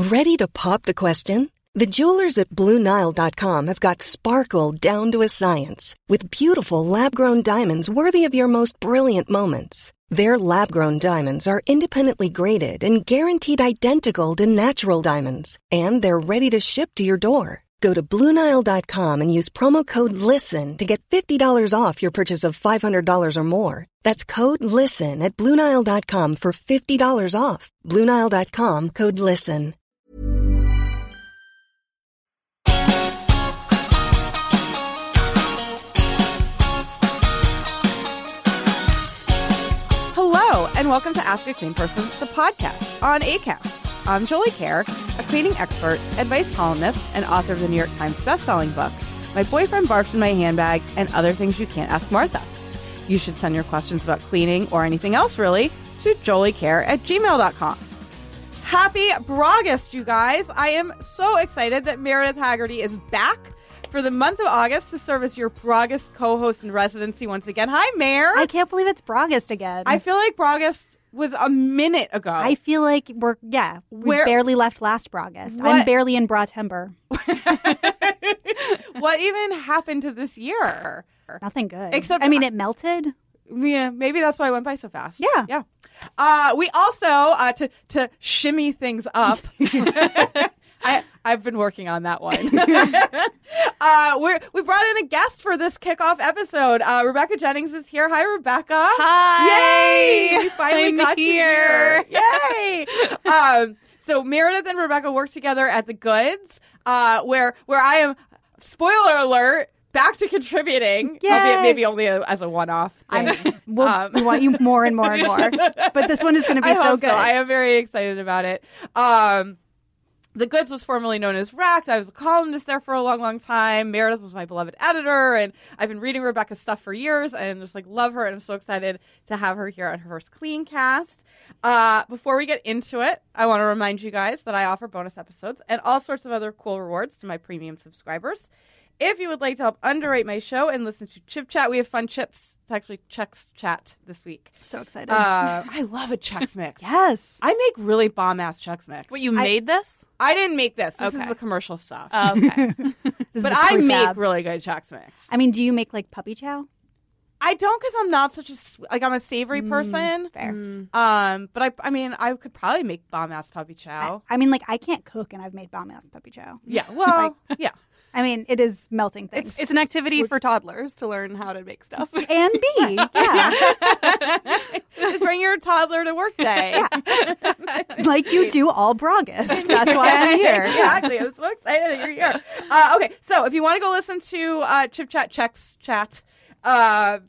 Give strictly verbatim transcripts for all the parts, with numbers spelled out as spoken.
Ready to pop the question? The jewelers at Blue Nile dot com have got sparkle down to a science with beautiful lab-grown diamonds worthy of your most brilliant moments. Their lab-grown diamonds are independently graded and guaranteed identical to natural diamonds, and they're ready to ship to your door. Go to Blue Nile dot com and use promo code LISTEN to get fifty dollars off your purchase of five hundred dollars or more. That's code LISTEN at Blue Nile dot com for fifty dollars off. Blue Nile dot com, code LISTEN. Hello, and welcome to Ask a Clean Person, the podcast on Acast. I'm Jolie Kerr, a cleaning expert, advice columnist, and author of the New York Times bestselling book, My Boyfriend Barfed in My Handbag, and Other Things You Can't Ask Martha. You should send your questions about cleaning or anything else, really, to joliekerr at gmail dot com. Happy Brogust, you guys! I am so excited that Meredith Haggerty is back for the month of August to serve as your Brogust co-host in residency once again. Hi, Mare! I can't believe it's Brogust again. I feel like Brogust was a minute ago. I feel like we're, yeah, we Where, barely left last Brogust. What? I'm barely in Bratember. What even happened to this year? Nothing good. Except, I mean, it melted. Yeah, maybe that's why it went by so fast. Yeah. Yeah. Uh, we also, uh, to, to shimmy things up, I, I've been working on that one. uh, we're, we brought in a guest for this kickoff episode. Uh, Rebecca Jennings is here. Hi, Rebecca. Hi. Yay! We finally I'm got here. you here. Yay! um, so Meredith and Rebecca work together at The Goods, uh, where where I am, spoiler alert, back to contributing, Yay. albeit maybe only a, as a one-off thing. I'm, we'll, Um, we want you more and more and more. But this one is going to be I so hope good. So. I am very excited about it. Um, The Goods was formerly known as Racked. I was a columnist there for a long, long time. Meredith was my beloved editor, and I've been reading Rebecca's stuff for years and just like love her, and I'm so excited to have her here on her first Clean Cast. Uh, before we get into it, I want to remind you guys that I offer bonus episodes and all sorts of other cool rewards to my premium subscribers. If you would like to help underwrite my show and listen to Chip Chat, we have fun chips. It's actually Chex Chat this week. So excited. Uh, I love a Chex Mix. Yes. I make really bomb-ass Chex Mix. What, you I, made this? I didn't make this. This Okay. is the commercial stuff. Oh, okay. This is but the I make prefab. really good Chex Mix. I mean, do you make like puppy chow? I don't because I'm not such a s- like I'm a savory person. Fair. Um, but I I mean I could probably make bomb ass puppy chow. I, I mean, like, I can't cook, and I've made bomb-ass puppy chow. yeah, well, yeah. I mean, it is melting things. It's an activity for toddlers to learn how to make stuff. and B, yeah. Bring your toddler to work day. Like you do all Brogust. That's why I'm here. Exactly. I'm so excited that you're here. Uh, okay, so if you want to go listen to uh, Chip Chat Chex Chat, uh,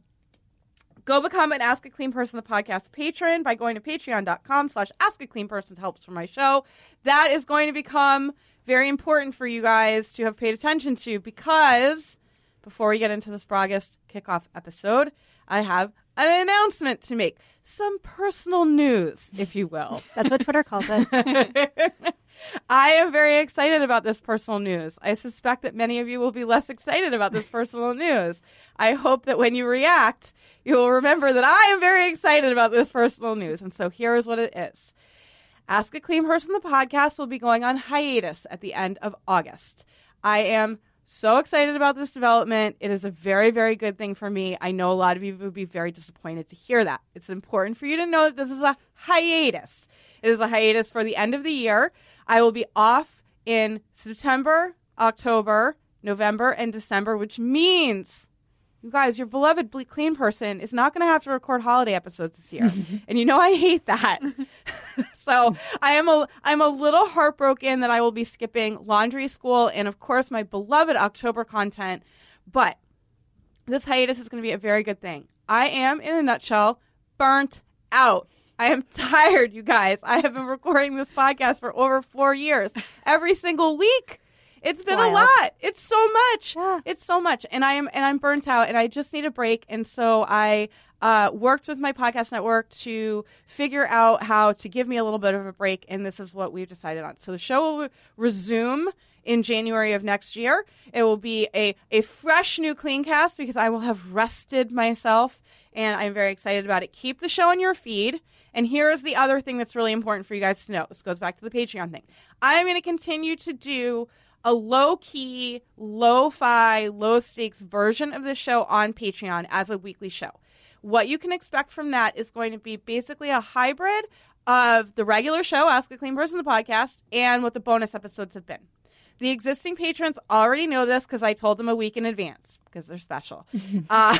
go become an Ask a Clean Person the podcast patron by going to patreon.com slash ask a clean person to help for my show. That is going to become very important for you guys to have paid attention to, because before we get into this Brogust kickoff episode, I have an announcement to make. Some personal news, if you will. That's what Twitter calls it. I am very excited about this personal news. I suspect that many of you will be less excited about this personal news. I hope that when you react, you will remember that I am very excited about this personal news. And so here is what it is. Ask a Clean Person, the podcast, will be going on hiatus at the end of August. I am so excited about this development. It is a very, very good thing for me. I know a lot of you would be very disappointed to hear that. It's important for you to know that this is a hiatus. It is a hiatus for the end of the year. I will be off in September, October, November, and December, which means, you guys, your beloved Bleak Clean Person is not going to have to record holiday episodes this year. And you know I hate that. So I am a, I'm a little heartbroken that I will be skipping laundry school and, of course, my beloved October content. But this hiatus is going to be a very good thing. I am, in a nutshell, burnt out. I am tired, you guys. I have been recording this podcast for over four years, every single week. It's been Wild. a lot. It's so much. Yeah. It's so much. And I am and I'm burnt out, and I just need a break. And so I uh, worked with my podcast network to figure out how to give me a little bit of a break, and this is what we've decided on. So the show will resume in January of next year. It will be a, a fresh new clean cast because I will have rested myself and I'm very excited about it. Keep the show in your feed. And here's the other thing that's really important for you guys to know. This goes back to the Patreon thing. I'm going to continue to do a low-key, lo-fi, low-stakes version of the show on Patreon as a weekly show. What you can expect from that is going to be basically a hybrid of the regular show, Ask a Clean Person, the podcast, and what the bonus episodes have been. The existing patrons already know this because I told them a week in advance because they're special. uh,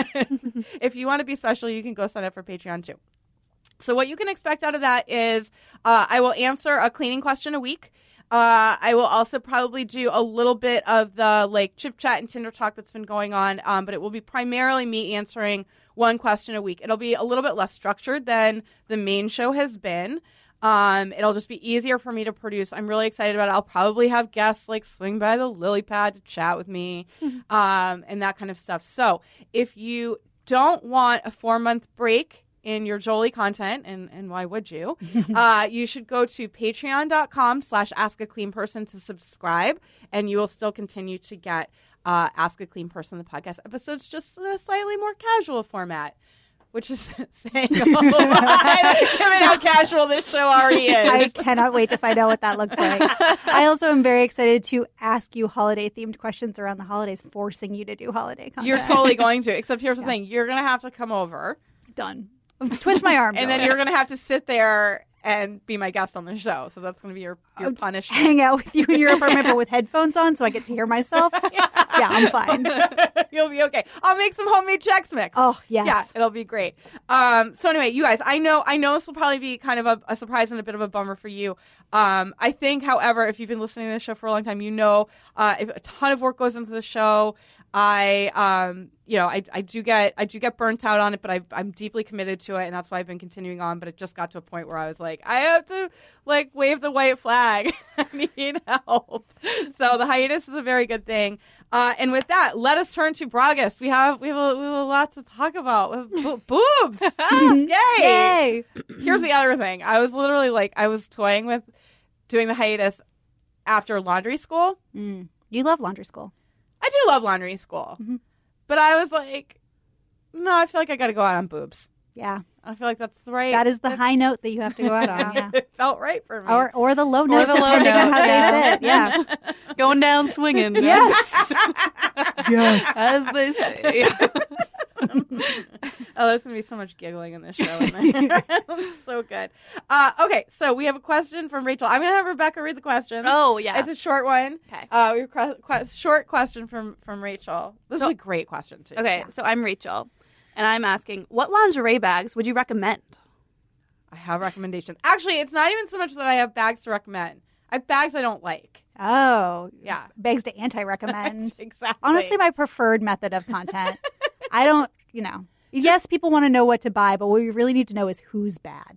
if you want to be special, you can go sign up for Patreon too. So what you can expect out of that is uh, I will answer a cleaning question a week. Uh, I will also probably do a little bit of the like chip chat and Tinder talk that's been going on, um, but it will be primarily me answering one question a week. It'll be a little bit less structured than the main show has been. Um, it'll just be easier for me to produce. I'm really excited about it. I'll probably have guests like swing by the lily pad to chat with me um, and that kind of stuff. So if you don't want a four-month break in your Jolie content, and, and why would you, uh, you should go to patreon.com slash ask a clean person to subscribe, and you will still continue to get uh, Ask a Clean Person, the podcast episodes, just in a slightly more casual format. Which is saying a whole lot, given how casual this show already is. I cannot wait to find out what that looks like. I also am very excited to ask you holiday-themed questions around the holidays, forcing you to do holiday content. You're totally going to, except here's the Yeah. thing. You're going to have to come over. Done. Twitch my arm. And then you're going to have to sit there and be my guest on the show. So that's going to be your, your punishment. hang out with you in your apartment, but with headphones on, so I get to hear myself. yeah. yeah, I'm fine. You'll be okay. I'll make some homemade Chex Mix. Oh, yes. Yeah, it'll be great. Um, so anyway, you guys, I know I know this will probably be kind of a, a surprise and a bit of a bummer for you. Um, I think, however, if you've been listening to this show for a long time, you know uh, if a ton of work goes into the show. I, um, you know, I, I do get, I do get burnt out on it, but I, I'm deeply committed to it, and that's why I've been continuing on. But it just got to a point where I was like, I have to, like, wave the white flag. I need help. So the hiatus is a very good thing. Uh, and with that, let us turn to Braugust. We have, we have, a, we have a lot to talk about. We have bo- boobs. Yay! Yay! Here's the other thing. I was literally like, I was toying with doing the hiatus after laundry school. Mm. You love laundry school. I do love laundry school. Mm-hmm. But I was like, no, I feel like I got to go out on boobs. Yeah. I feel like that's the right. That is the that's, high note that you have to go out on. Yeah. It felt right for me. Or or the low note, the low depending on note, how yeah. they sit. Yeah. Going down swinging. Yes. yes. As they say. Oh, there's going to be so much giggling in this show. So good. Uh, okay, so we have a question from Rachel. I'm going to have Rebecca read the question. Oh, yeah. It's a short one. Okay. Uh, we have a qu- short question from, from Rachel. This So- is a great question, too. Okay, Yeah. so I'm Rachel, and I'm asking, what lingerie bags would you recommend? I have recommendations. Actually, it's not even so much that I have bags to recommend. I have bags I don't like. Oh. Yeah. Begs to anti-recommend. Exactly. Honestly, my preferred method of content. I don't, you know. Yes, people want to know what to buy, but what we really need to know is who's bad.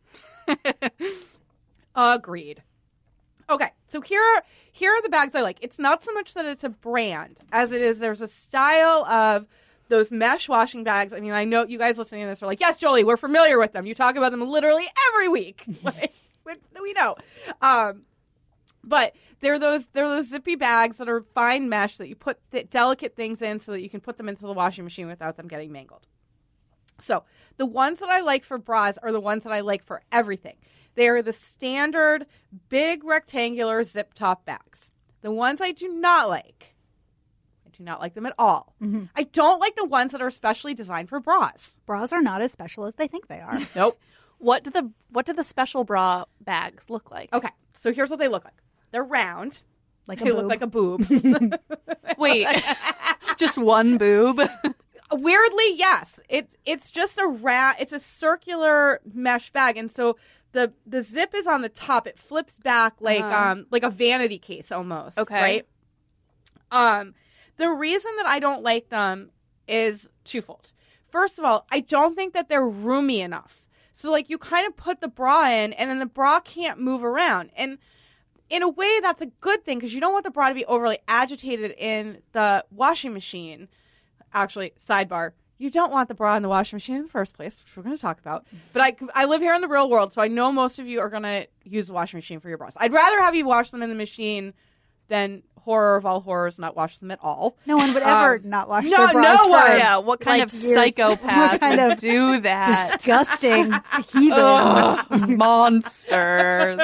Agreed. Okay, so here are, here are the bags I like. It's not so much that it's a brand as it is there's a style of those mesh washing bags. I mean, I know you guys listening to this are like, yes, Jolie, we're familiar with them. You talk about them literally every week. Like, we, we know. Um, but they're those they're those zippy bags that are fine mesh that you put th- delicate things in so that you can put them into the washing machine without them getting mangled. So the ones that I like for bras are the ones that I like for everything. They are the standard big rectangular zip top bags. The ones I do not like, I do not like them at all. Mm-hmm. I don't like the ones that are specially designed for bras. Bras are not as special as they think they are. Nope. What do the what do the special bra bags look like? Okay, so here's what they look like. They're round. Like a They boob. look like a boob. Wait, just one boob? Weirdly, yes. It it's just a ra- It's a circular mesh bag, and so the the zip is on the top. It flips back like Uh-huh. um like a vanity case almost. Okay. Right. Um, the reason that I don't like them is twofold. First of all, I don't think that they're roomy enough. So like you kind of put the bra in, and then the bra can't move around, and in a way that's a good thing because you don't want the bra to be overly agitated in the washing machine. Actually, sidebar, you don't want the bra in the washing machine in the first place, which we're going to talk about. But I, I live here in the real world, so I know most of you are going to use the washing machine for your bras. I'd rather have you wash them in the machine then horror of all horrors, not wash them at all. No one would ever Um, not wash no- their bras no for one. Yeah, what kind like, of years. psychopath What kind would of do that? disgusting heathen. Ugh, monsters.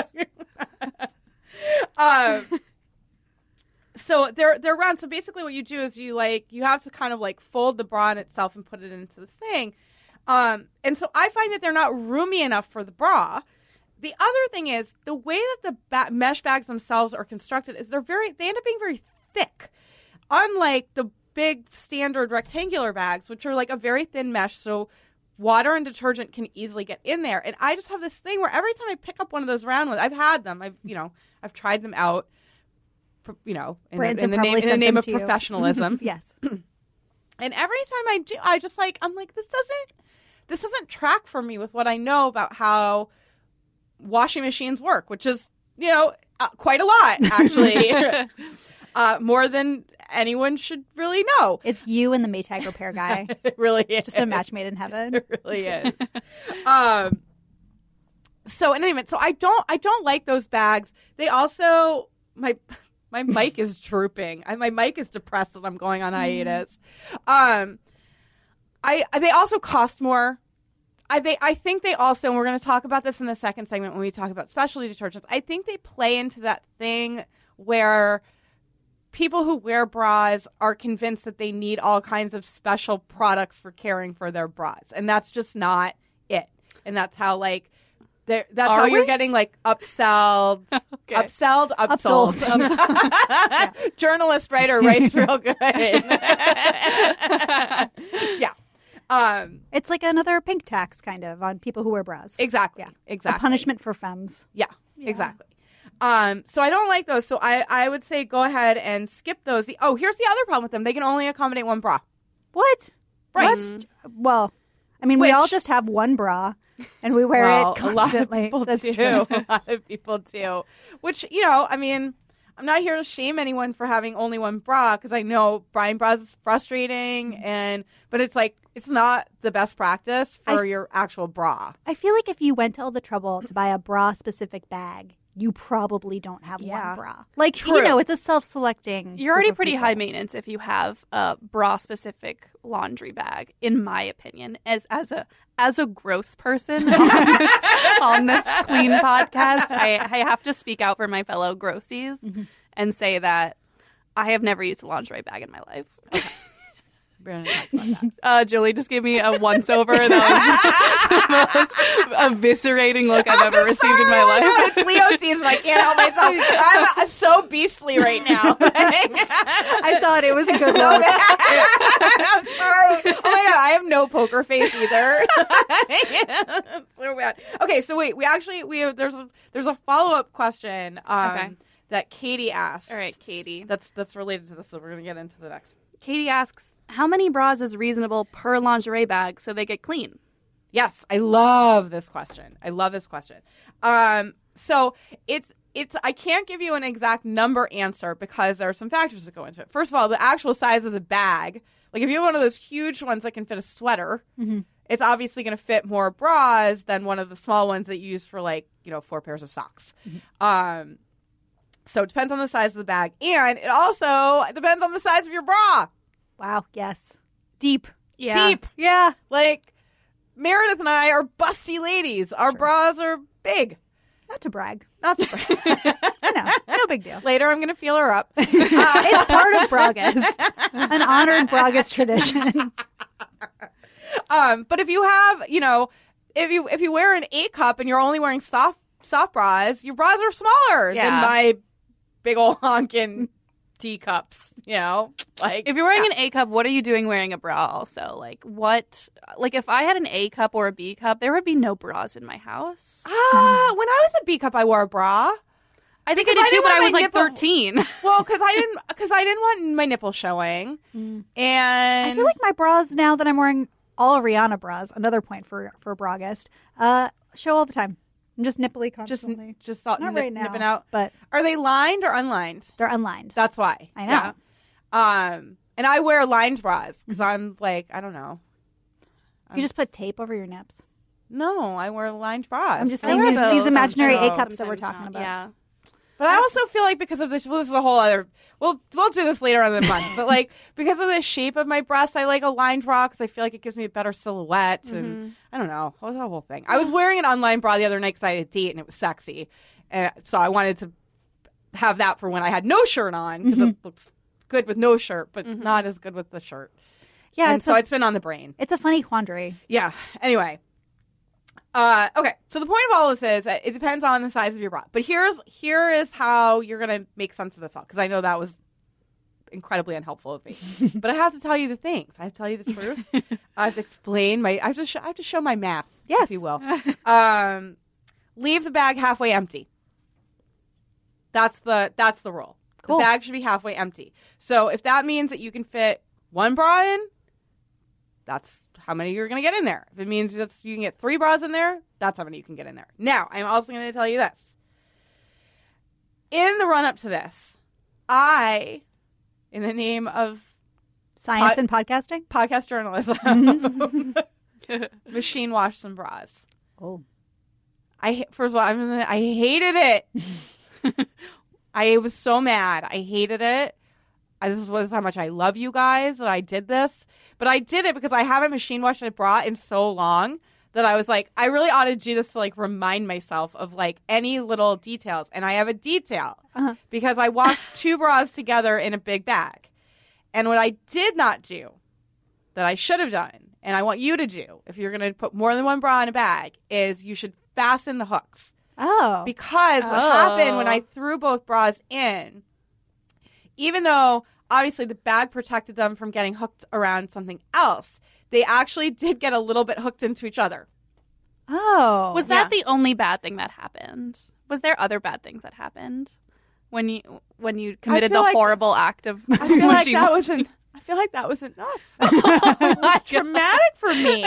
um, so they're they're round. So basically, what you do is you like you have to kind of like fold the bra in itself and put it into this thing. Um, and so I find that they're not roomy enough for the bra. The other thing is the way that the ba- mesh bags themselves are constructed is they're very they end up being very thick, unlike the big standard rectangular bags, which are like a very thin mesh. So water and detergent can easily get in there. And I just have this thing where every time I pick up one of those round ones, I've had them. I've you know I've tried them out. You know, in, the, in the name in the name of professionalism. Yes. And every time I do, I just like I'm like this doesn't this doesn't track for me with what I know about how washing machines work, which is you know uh, quite a lot actually, uh, more than anyone should really know. It's you and the Maytag repair guy. It really is Just a match made in heaven. It really is. um. So in any event, so I don't I don't like those bags. They also my. My mic is drooping. I, my mic is depressed and I'm going on hiatus. Um, I they also cost more. I they I think they also, and we're going to talk about this in the second segment when we talk about specialty detergents. I think they play into that thing where people who wear bras are convinced that they need all kinds of special products for caring for their bras, and that's just not it. And that's how like. There, that's Are how you're we? getting like upselled, Okay. upselled, upsold. Upsold. yeah. Journalist writer writes real good. yeah, um, It's like another pink tax kind of on people who wear bras. exactly, Yeah. exactly. A punishment for femmes. Yeah, exactly. Um, so I don't like those. So I, I would say go ahead and skip those. The, oh, here's the other problem with them: they can only accommodate one bra. What? Right. Let's- well, I mean, we all Which- just have one bra, and we wear Well, it a lot of constantly. people That's do. true. A lot of people do. Which, you know, I mean, I'm not here to shame anyone for having only one bra because I know Brian bras is frustrating, and but it's like it's not the best practice for I- your actual bra. I feel like if you went to all the trouble to buy a bra-specific bag, you probably don't have Yeah. one bra. Like, True. you know, it's a self-selecting. You're already group of pretty people. high maintenance if you have a bra-specific laundry bag, in my opinion. As as a as a gross person on this, on this clean podcast, I, I have to speak out for my fellow grossies Mm-hmm. and say that I have never used a lingerie bag in my life. We're gonna talk about that. Uh, Julie just gave me a once-over. That was the most eviscerating look I've ever received in my Oh my God, life. it's Leo season. I can't help myself. I'm uh, so beastly right now. I saw it. It was a good so one. bad. I'm sorry. Oh my God, I have no poker face either. It's so bad. Okay, so wait, we actually we have, there's a there's a follow up question um, Okay. that Katie asked. All right, Katie. that's that's related to this, so we're gonna get into the next. Katie asks, how many bras is reasonable per lingerie bag so they get clean? Yes, I love this question. I love this question. Um, so it's it's I can't give you an exact number answer because there are some factors that go into it. First of all, the actual size of the bag. Like if you have one of those huge ones that can fit a sweater, Mm-hmm. it's obviously going to fit more bras than one of the small ones that you use for like you know four pairs of socks. Mm-hmm. Um, so it depends on the size of the bag, and it also depends on the size of your bra. Wow. Yes. Deep. Yeah. Deep. Yeah. Like Meredith and I are busty ladies. Our bras are big. Not to brag. Not to brag. No, no big deal. Later, I'm going to feel her up. It's part of Bragas, an honored Bragas tradition. Um, but if you have, you know, if you if you wear an A cup and you're only wearing soft soft bras, your bras are smaller Yeah. than my big old honkin' teacups. You know, like If you're wearing an A cup, what are you doing wearing a bra also? Like what, like if I had an A cup or a B cup, there would be no bras in my house. ah, when I was a B cup, I wore a bra. I think Because I I did too, didn't but want I was my like nipple- thirteen. Well, because I didn't because I didn't want my nipple showing, and I feel like my bras now that I'm wearing all Rihanna bras, another point for for Bragas, uh, show all the time. I'm just nipply just constantly. just salt, Not nip, right now, nipping out. but Are they lined or unlined? they're unlined. That's why. I know. Yeah. Um, and I wear lined bras because I'm like, I don't know. You just put tape over your nips. No, I wear lined bras. I'm just I saying wear these, those these imaginary A sometimes. cups that we're Sometimes talking not. about. Yeah. But I also feel like because of this, well, this is a whole other. We'll we'll do this later on in the month. But like because of the shape of my breasts, I like a lined bra because I feel like it gives me a better silhouette. Mm-hmm. And I don't know, what was that whole thing? I was wearing an unlined bra the other night because I had a date and it was sexy, and so I wanted to have that for when I had no shirt on because mm-hmm. it looks good with no shirt, but mm-hmm. not as good with the shirt. Yeah, and it's so a, it's been on the brain. It's a funny quandary. Yeah. Anyway. Uh, okay, so the point of all this is that it depends on the size of your bra. But here's here is how you're going to make sense of this all, because I know that was incredibly unhelpful of me. But I have to tell you the things. I have to tell you the truth. I have to explain my. I have to. Sh- I have to show my math, yes, if you will. Um, leave the bag halfway empty. That's the that's the rule. Cool. The bag should be halfway empty. So if that means that you can fit one bra in, that's how many you're going to get in there. If it means that you can get three bras in there, that's how many you can get in there. Now, I'm also going to tell you this. In the run-up to this, I, in the name of science pod- and podcasting, podcast journalism, machine washed some bras. Oh, I first of all, I'm gonna, I hated it. I was so mad. I hated it. I, this was how much I love you guys that I did this. But I did it because I haven't machine washed a bra in so long that I was like, I really ought to do this to like remind myself of like any little details. And I have a detail uh-huh. because I washed two bras together in a big bag. And what I did not do that I should have done, and I want you to do if you're going to put more than one bra in a bag, is you should fasten the hooks. Oh. Because what oh. happened when I threw both bras in, even though obviously the bag protected them from getting hooked around something else, they actually did get a little bit hooked into each other. Oh. Was that yeah. the only bad thing that happened? Was there other bad things that happened when you when you committed the like, horrible act of I feel like that wasn't I feel like that was enough. It was traumatic for me.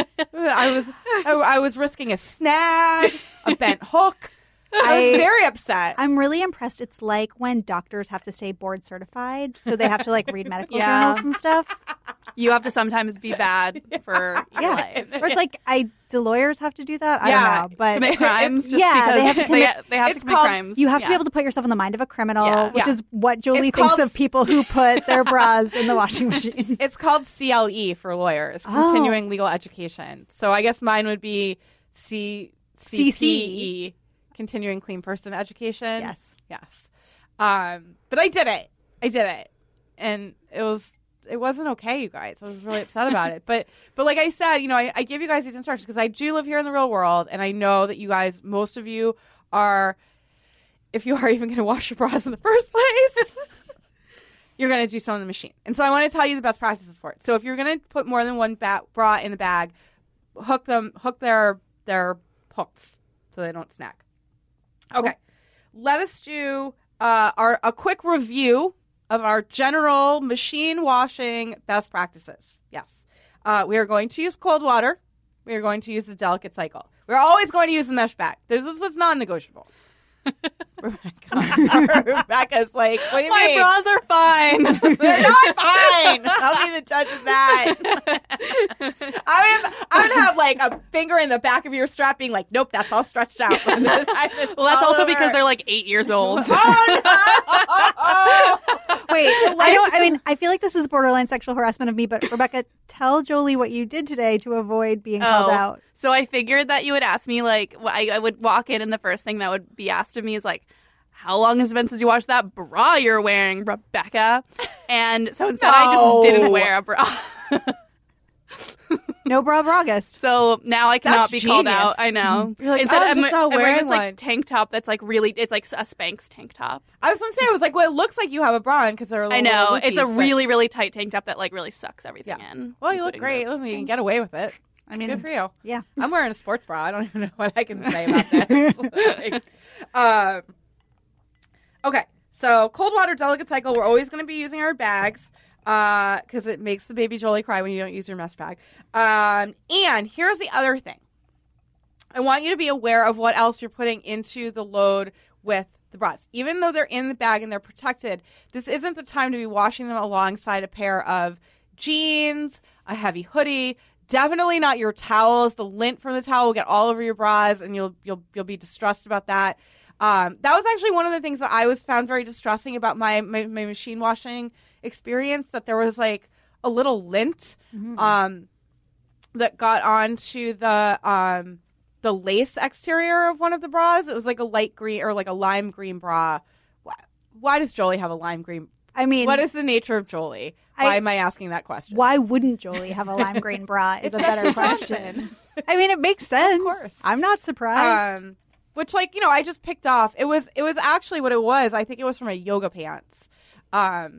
I was I, I was risking a snag, a bent hook. I was very upset. I'm really impressed. It's like when doctors have to stay board certified, so they have to like read medical Yeah. journals and stuff. You have to sometimes be bad for your Yeah, life. or it's like I do lawyers have to do that? I Yeah. don't know, but Commit crimes just yeah, because they have to commit- they, they have it's to commit called- crimes. you have to Yeah. be able to put yourself in the mind of a criminal, Yeah. which Yeah. is what Jolie It's thinks called- of people who put their bras in the washing machine. It's called C L E for lawyers, Oh. continuing legal education. So I guess mine would be C C P E, continuing clean person education. Yes. Yes. Um, but I did it. I did it. And it was it wasn't okay, you guys. I was really upset about it. But but like I said, you know, I, I give you guys these instructions because I do live here in the real world, and I know that you guys, most of you are, if you are even going to wash your bras in the first place, you're going to do some in the machine. And so I want to tell you the best practices for it. So if you're going to put more than one ba- bra in the bag, hook them, hook their their hooks so they don't snag. Okay, let us do uh, our a quick review of our general machine washing best practices. Yes, uh, we are going to use cold water. We are going to use the delicate cycle. We're always going to use the mesh bag. This, this is non-negotiable. Rebecca. Rebecca's like, what do you My mean? bras are fine. They're not fine. I'll be the judge of that. I'm gonna, I'm gonna have like a finger in the back of your strap being like, nope, that's all stretched out. Well, that's also because they're like eight years old. Oh, no! Wait, I don't. I mean, I feel like this is borderline sexual harassment of me. But Rebecca, tell Jolie what you did today to avoid being called Oh. out. So I figured that you would ask me, like, wh- I, I would walk in, and the first thing that would be asked of me is, like, how long has it been since you washed that bra you're wearing, Rebecca? And so instead, I No. just didn't wear a bra. No bra August. So now I cannot That's be called genius. out. I know. You're like, Instead, oh, I'm just not I'm wearing wearing this, like, one. tank top that's, like, really, it's like a Spanx tank top. I was going to say, I was like, well, it looks like you have a bra on because they're a little I know. little It's a loopies, but- really, really tight tank top that, like, really sucks everything Yeah. in. Well, you look including great. those Listen, you can things. get away with it. I mean, Good for you. yeah. I'm wearing a sports bra. I don't even know what I can say about this. Like, um, okay, so cold water delicate cycle. We're always going to be using our bags because it makes the baby Jolie cry when you don't use your mesh bag. Um, and here's the other thing. I want you to be aware of what else you're putting into the load with the bras. Even though they're in the bag and they're protected, this isn't the time to be washing them alongside a pair of jeans, a heavy hoodie. Definitely not your towels. The lint from the towel will get all over your bras, and you'll you'll you'll be distressed about that. Um, that was actually one of the things that I was found very distressing about my, my, my machine washing experience, that there was like a little lint mm-hmm. um, that got onto the um, the lace exterior of one of the bras. It was like a light green or like a lime green bra. Why, why does Jolie have a lime green? I mean, what is the nature of Jolie? Why I, am I asking that question? Why wouldn't Jolie have a lime green bra is a better question. I mean, it makes sense. Of course. I'm not surprised. Um, which, like, you know, I just picked off. It was it was actually what it was. I think it was from a yoga pants. Um,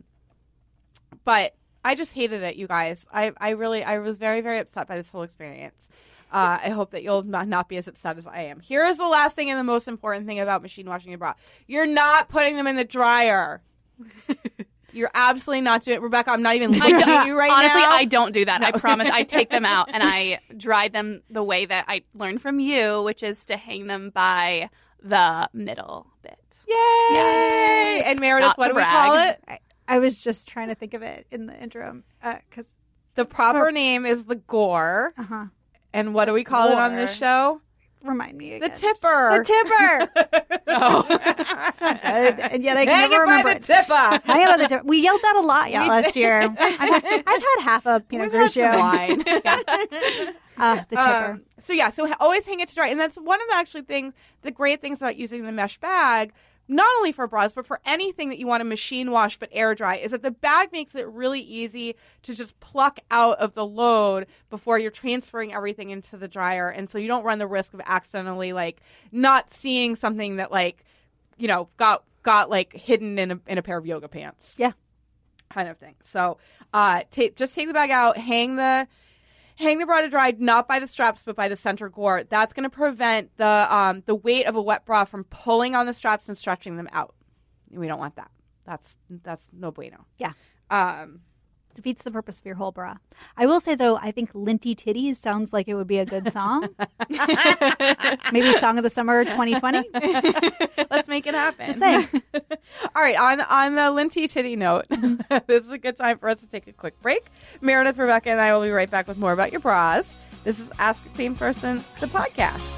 but I just hated it, you guys. I, I really, I was very, very upset by this whole experience. Uh, I hope that you'll not, not be as upset as I am. Here is the last thing and the most important thing about machine washing a bra. You're not putting them in the dryer. You're absolutely not doing it. Rebecca, I'm not even looking at you right honestly, now. Honestly, I don't do that. No. I promise. I take them out and I dry them the way that I learned from you, which is to hang them by the middle bit. Yay! Yeah. And Meredith, Not what do brag. we call it? I, I was just trying to think of it in the interim because uh, the proper name is the gore. Uh-huh. And what do we call gore. it on this show? Remind me again. The tipper. The tipper. No. It's not good. And yet I can Hang never it remember by the tipper. Hang it by the tipper. We yelled that a lot yeah, last year. I've, I've had half a Pinot We've had Grigio. some wine. yeah. uh, the tipper. Um, so yeah, so always hang it to dry. And that's one of the actually things, the great things about using the mesh bag, not only for bras, but for anything that you want to machine wash but air dry, is that the bag makes it really easy to just pluck out of the load before you're transferring everything into the dryer. And so you don't run the risk of accidentally, like, not seeing something that, like, you know, got got like hidden in a, in a pair of yoga pants. Yeah. Kind of thing. So uh, ta- just take the bag out, hang the... Hang the bra to dry, not by the straps, but by the center gore. That's going to prevent the um, the weight of a wet bra from pulling on the straps and stretching them out. We don't want that. That's that's no bueno. Yeah. Um, Defeats the purpose of your whole bra. I will say, though, I think Linty Titties sounds like it would be a good song. Maybe Song of the Summer twenty twenty. Let's make it happen. Just saying. All right, on on the Linty Titty note, this is a good time for us to take a quick break. Meredith, Rebecca, and I will be right back with more about your bras. This is Ask a Clean Person, the podcast.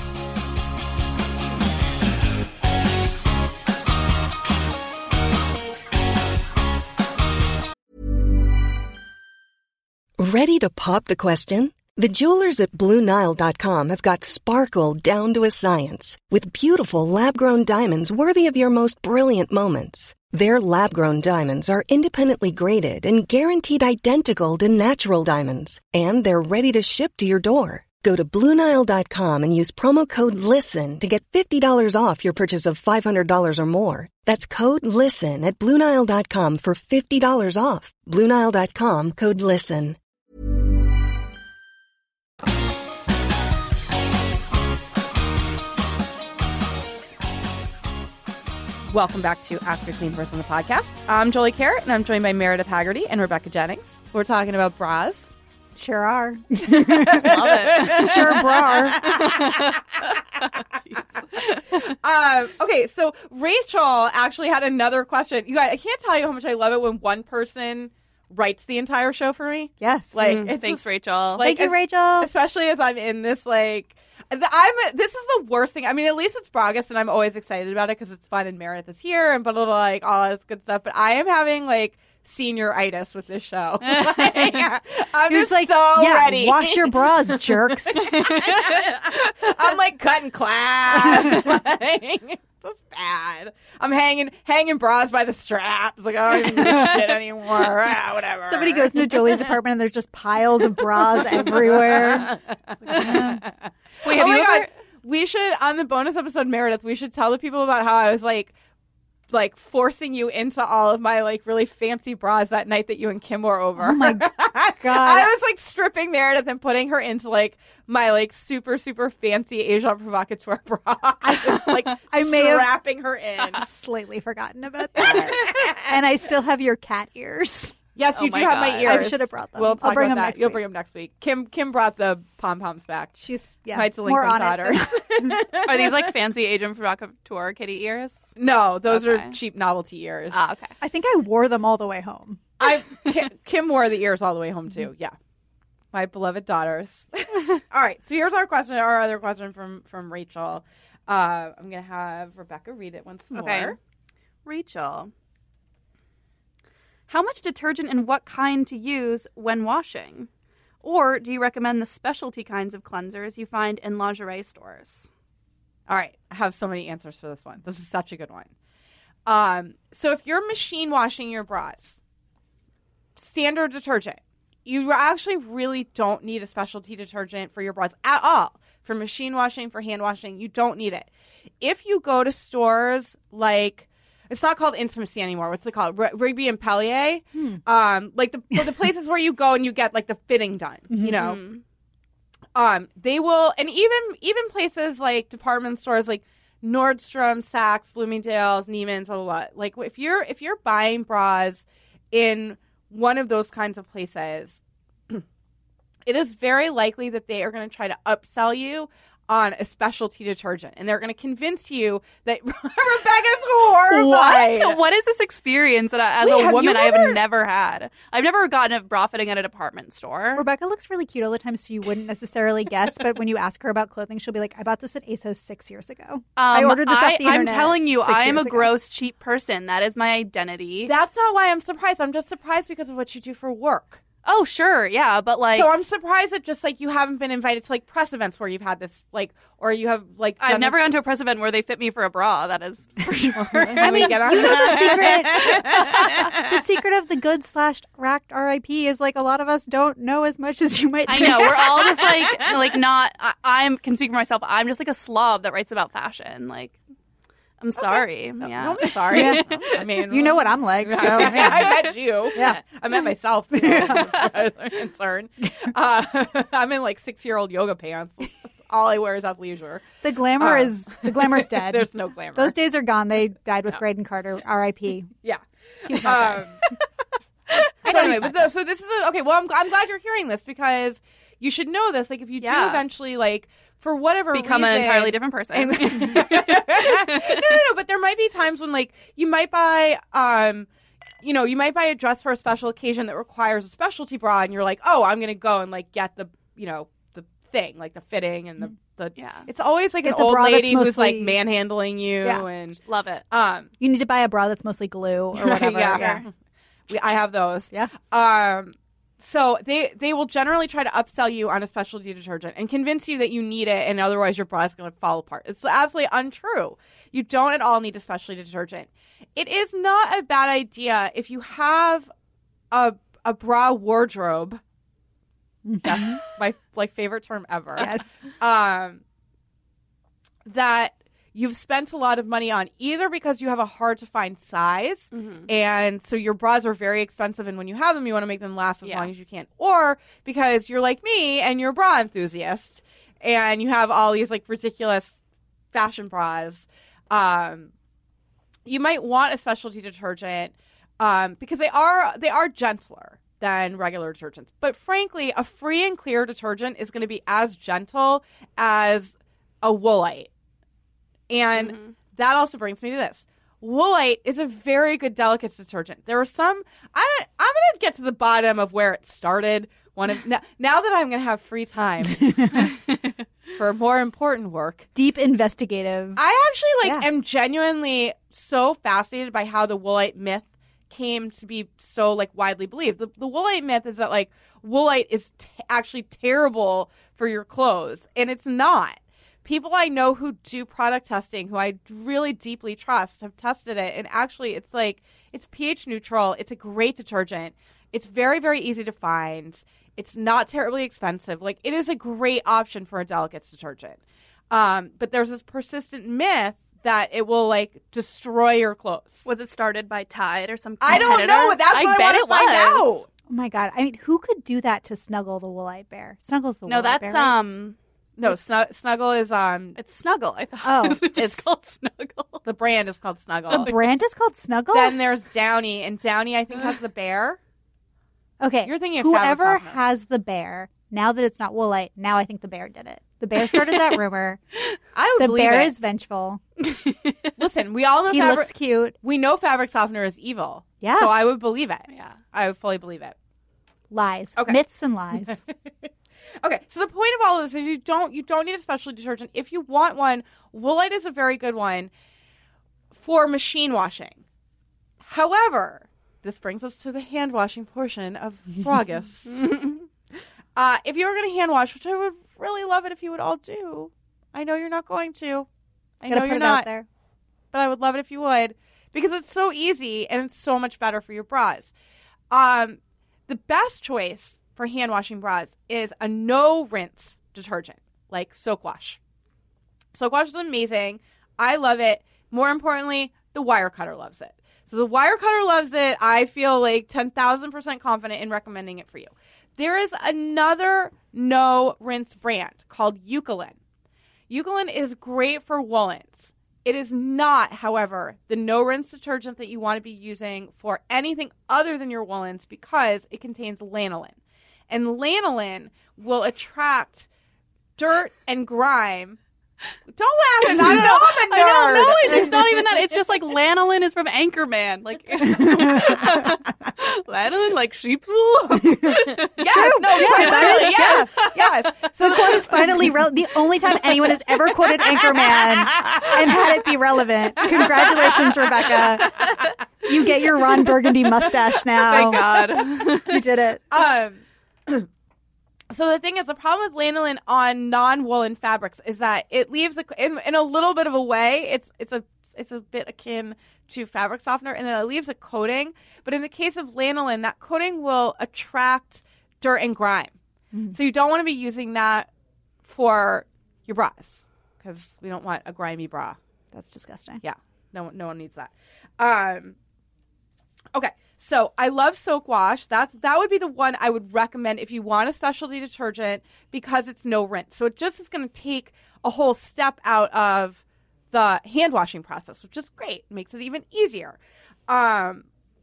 Ready to pop the question? The jewelers at Blue Nile dot com have got sparkle down to a science with beautiful lab-grown diamonds worthy of your most brilliant moments. Their lab-grown diamonds are independently graded and guaranteed identical to natural diamonds, and they're ready to ship to your door. Go to Blue Nile dot com and use promo code LISTEN to get fifty dollars off your purchase of five hundred dollars or more. That's code LISTEN at Blue Nile dot com for fifty dollars off. Blue Nile dot com, code LISTEN. Welcome back to Ask a Clean Person, the podcast. I'm Jolie Carrot, and I'm joined by Meredith Haggerty and Rebecca Jennings. We're talking about bras. Sure are. Love it. Sure bra. um, okay, so Rachel actually had another question. You guys, I can't tell you how much I love it when one person writes the entire show for me. Yes. Like, Mm, it's thanks, just, Rachel. like, Thank you, as- Rachel. Especially as I'm in this, like, I'm. This is the worst thing. I mean, at least it's Bragas, and I'm always excited about it because it's fun, and Meredith is here, and blah, blah, blah, like, all this good stuff. But I am having, like, senior-itis with this show. Like, I'm You're just like, so yeah, ready. wash your bras, jerks. I'm, like, cutting class. Like, just bad. I'm hanging hanging bras by the straps. Like, I don't even do this shit anymore. Ah, whatever. Somebody goes into Jolie's apartment and there's just piles of bras everywhere. Wait, have Oh you my ever? God. We should, on the bonus episode, Meredith, we should tell the people about how I was, like, like forcing you into all of my, like, really fancy bras that night that you and Kim were over. Oh my God. I was, like, stripping Meredith and putting her into, like, my, like, super, super fancy Agent Provocateur bra. I was, like, I may have- strapping her in. Slightly forgotten about that. And I still have your cat ears. Yes, Oh you do my have my God. ears. I should have brought them. We'll I'll talk bring about them that. next You'll week. bring them next week. Kim Kim brought the pom-poms back. She's yeah, My more on toddlers. it. Are these like fancy Agent Provocateur kitty ears? No, those Okay. are cheap novelty ears. Ah, okay. I think I wore them all the way home. I Kim, Kim wore the ears all the way home too. Yeah, my beloved daughters. All right, so here's our question. Our other question from from Rachel. Uh, I'm going to have Rebecca read it once more. Okay. Rachel, how much detergent and what kind to use when washing? Or do you recommend the specialty kinds of cleansers you find in lingerie stores? All right. I have so many answers for this one. This is such a good one. Um, so if you're machine washing your bras, standard detergent, you actually really don't need a specialty detergent for your bras at all. For machine washing, for hand washing, you don't need it. If you go to stores like, it's not called Intimacy anymore. What's it called? R- Rigby and Pellier. Hmm. Um, like the the places where you go and you get like the fitting done, mm-hmm. you know. Um, they will, and even even places like department stores like Nordstrom, Saks, Bloomingdale's, Neiman's, blah, blah, blah. Like if you're if you're buying bras in one of those kinds of places, it is very likely that they are going to try to upsell you on a specialty detergent, and they're going to convince you that Rebecca's horrified. What? What is this experience that I, as Wait, a woman never... I have never had? I've never gotten a bra fitting at a department store. Rebecca looks really cute all the time, so you wouldn't necessarily guess. But when you ask her about clothing, she'll be like, "I bought this at ASOS six years ago. Um, I ordered this I, off the I'm internet." telling you, I am a ago. gross, cheap person. That is my identity. That's not why I'm surprised. I'm just surprised because of what you do for work. Oh, sure, yeah, but like... So I'm surprised that just, like, you haven't been invited to, like, press events where you've had this, like, or you have, like... I've never this... gone to a press event where they fit me for a bra, that is for sure. I mean, get on you know the secret... the secret of the good slash racked R I P is, like, a lot of us don't know as much as you might think. I know, we're all just, like, like not... I I'm can speak for myself, I'm just, like, a slob that writes about fashion, like... I'm sorry. Okay. Yeah. Don't be sorry. Yeah. I mean, you know what I'm like. So yeah, I met you. Yeah. I met myself too. As I'm concerned. Uh, I'm in like six year old yoga pants. All I wear is athleisure. The glamour um, is the glamour's dead. There's no glamour. Those days are gone. They died with No. Graydon Carter. R I P Yeah. He's not Um, so anyway, but the, so this is a, okay. Well, I'm I'm glad you're hearing this because you should know this. Like, if you Yeah. do eventually like. For whatever Become reason, an entirely different person. no, no, no. But there might be times when, like, you might buy, um, you know, you might buy a dress for a special occasion that requires a specialty bra, and you're like, oh, I'm gonna go and like get the, you know, the thing, like the fitting and the, the. Yeah. It's always like Get an the old bra that's lady who's mostly- like manhandling you, Yeah. and Love it. um, You need to buy a bra that's mostly glue or whatever. yeah, yeah. We, I have those. Yeah. Um. So they, they will generally try to upsell you on a specialty detergent and convince you that you need it, and otherwise your bra is going to fall apart. It's absolutely untrue. You don't at all need a specialty detergent. It is not a bad idea if you have a a bra wardrobe. That's my like favorite term ever. Yes. Um. That you've spent a lot of money on, either because you have a hard to find size, Mm-hmm. and so your bras are very expensive, and when you have them, you want to make them last as Yeah. long as you can, or because you're like me and you're a bra enthusiast, and you have all these like ridiculous fashion bras. Um, you might want a specialty detergent um, because they are they are gentler than regular detergents. But frankly, a free and clear detergent is going to be as gentle as a Woolite. And Mm-hmm. that also brings me to this. Woolite is a very good delicates detergent. There are some. I, I'm going to get to the bottom of where it started. One of, now, now that I'm going to have free time for more important work, Deep investigative. I actually like Yeah. am genuinely so fascinated by how the Woolite myth came to be so like widely believed. The, the Woolite myth is that like Woolite is t- actually terrible for your clothes, and it's not. People I know who do product testing, who I really deeply trust, have tested it, and actually it's like it's pH neutral. It's a great detergent. It's very, very easy to find. It's not terribly expensive. Like, it is a great option for a delicates detergent. Um, but there's this persistent myth that it will like destroy your clothes. Was it started by Tide or some I competitor? don't know. That's I what I bet want it to find was. out. Oh my god! I mean, who could do that to Snuggle the Woolite bear? Snuggle's the No, Woolite that's bear, right? um, No, Snug- Snuggle is um it's Snuggle. I thought Oh. it was just It's- called Snuggle. the brand is called Snuggle. The brand is called Snuggle. Then there's Downy, and Downy I think has the bear. okay, You're thinking of fabric whoever softener. has the bear. Now that it's not Woolite, now I think the bear did it. The bear started that rumor. I would The believe bear it. is vengeful. Listen, we all know He fabric. looks cute. We know fabric softener is evil. Yeah. So I would believe it. Yeah. I would fully believe it. Lies, Okay. myths, and lies. Okay, so the point of all of this is you don't you don't need a special detergent. If you want one, Woolite is a very good one for machine washing. However, this brings us to the hand washing portion of Froggus. uh, if you were going to hand wash, which I would really love it if you would all do. I know you're not going to. I Gotta know put you're it not. out there. But I would love it if you would, because it's so easy and it's so much better for your bras. Um, the best choice for hand washing bras is a no rinse detergent like Soak Wash. Soak Wash is amazing. I love it. More importantly, the wire cutter loves it. So the wire cutter loves it. I feel like ten thousand percent confident in recommending it for you. There is another no rinse brand called Eucalyptus. Eucalyptus is great for woolens. It is not, however, the no-rinse detergent that you want to be using for anything other than your woolens because it contains lanolin. And lanolin will attract dirt and grime. Don't laugh. I know I'm a nerd. I know, no, it- it's not even that. It's just like lanolin is from Anchorman. Like lanolin, like sheep's wool. Yes, no, Yeah, quite that literally, is- yes, yes. So the quote is finally re- the only time anyone has ever quoted Anchorman and had it be relevant. Congratulations, Rebecca. You get your Ron Burgundy mustache now. Thank God. You did it. Um, so the thing is, the problem with lanolin on non-woolen fabrics is that it leaves a, in, in a little bit of a way. It's it's a it's a bit akin to fabric softener, and then it leaves a coating. But in the case of lanolin, that coating will attract dirt and grime. Mm-hmm. So you don't want to be using that for your bras because we don't want a grimy bra. That's disgusting. Yeah, no one no one needs that. Um, okay. So I love Soak Wash. That's that would be the one I would recommend if you want a specialty detergent because it's no rinse. So it just is going to take a whole step out of the hand washing process, which is great. It makes it even easier. Um,